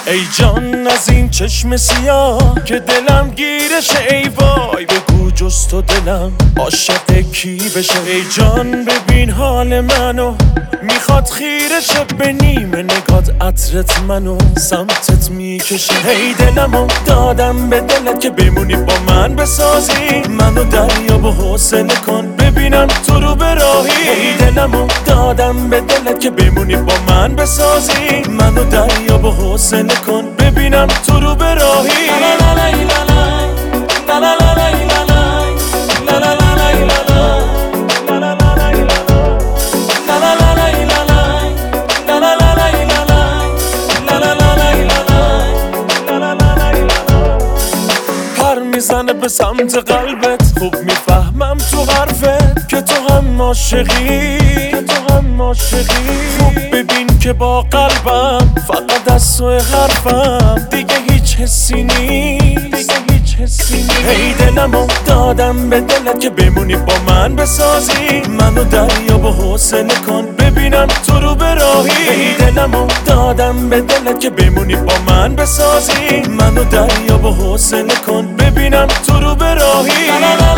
ای جان از این چشم سیاه که دلم گیرشه، ای وای بگو جز تو دلم عاشق کی بشه. ای جان ببین حال منو، میخواد خیرشه، به نیمه نگات عطرت منو سمتت میکشه. ای دلمو دادم به دلت که بمونی با من بسازی، منو دریا به حوصله کن ببینم تو رو به راهی. ای دلمو دادم به دلت که بمونی با من بسازی، منو دریا به حوصله کن ببینم تو رو به راهی. میزنه به سمت قلبت، خوب میفهمم تو حرفت که تو هم عاشقی، خوب ببین که با قلبم فقط از تو حرفم دیگه هیچ حسی نیست. ای دلمو دادم به دلت که بمونی با من بسازی، منو دریا به حوصله کن ببینم تو رو به راهی. ای دلمو دادم به دلت که بمونی با من بسازی، منو دریا به حوصله کن ببینم تو رو به راهی.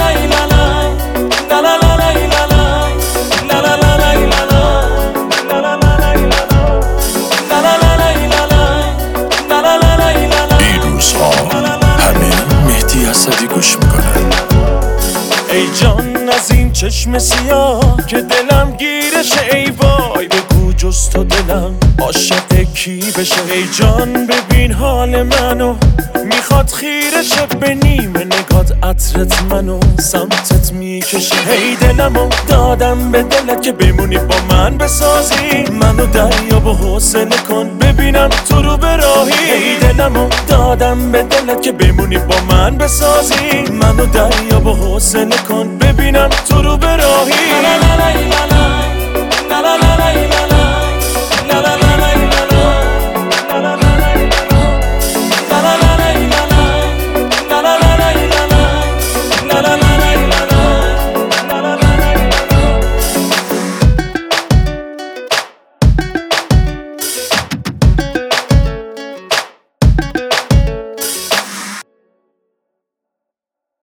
گوش میکنن. ای جان از این چشم سیاه که دلم گیرشه، ای وای بگو جز تو دلم عاشق کی بشه. ای جان ببین حال منو، میخواد خیرشه، به نیمه نگات عطرت منو سمتت میکشه. ای دلمو دادم به دلت که بمونی با من بسازی، منو دریا به حوصله کن ببینم تو رو به راهی. ای دلمو دادم به دلت که بمونی با من بسازی، منو دریا به حوصله کن ببینم تو رو به راهی.